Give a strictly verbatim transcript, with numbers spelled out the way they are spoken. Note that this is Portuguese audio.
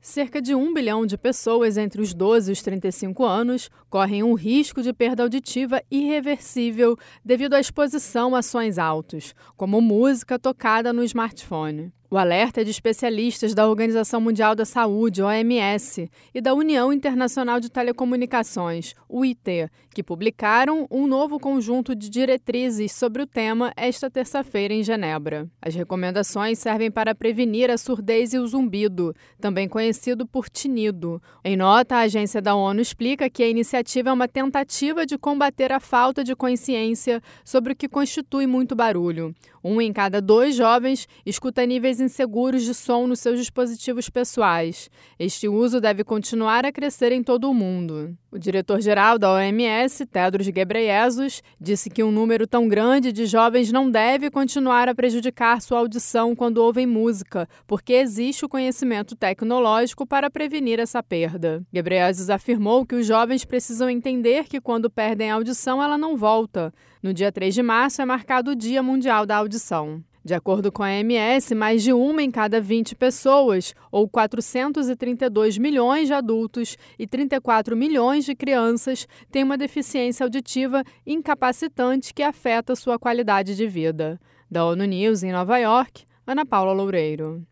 Cerca de um bilhão de pessoas entre os doze e os trinta e cinco anos correm um risco de perda auditiva irreversível devido à exposição a sons altos, como música tocada no smartphone. O alerta é de especialistas da Organização Mundial da Saúde, O M S, e da União Internacional de Telecomunicações, U I T, que publicaram um novo conjunto de diretrizes sobre o tema esta terça-feira em Genebra. As recomendações servem para prevenir a surdez e o zumbido, também conhecido por tinido. Em nota, a agência da ONU explica que a iniciativa é uma tentativa de combater a falta de consciência sobre o que constitui muito barulho. Um em cada dois jovens escuta níveis inseguros de som nos seus dispositivos pessoais. Este uso deve continuar a crescer em todo o mundo. O diretor-geral da O M S, Tedros Ghebreyesus, disse que um número tão grande de jovens não deve continuar a prejudicar sua audição quando ouvem música, porque existe o conhecimento tecnológico para prevenir essa perda. Ghebreyesus afirmou que os jovens precisam entender que quando perdem a audição, ela não volta. No dia três de março é marcado o Dia Mundial da Audição. De acordo com a O M S, mais de uma em cada vinte pessoas, ou quatrocentos e trinta e dois milhões de adultos e trinta e quatro milhões de crianças, têm uma deficiência auditiva incapacitante que afeta sua qualidade de vida. Da ONU News em Nova York, Ana Paula Loureiro.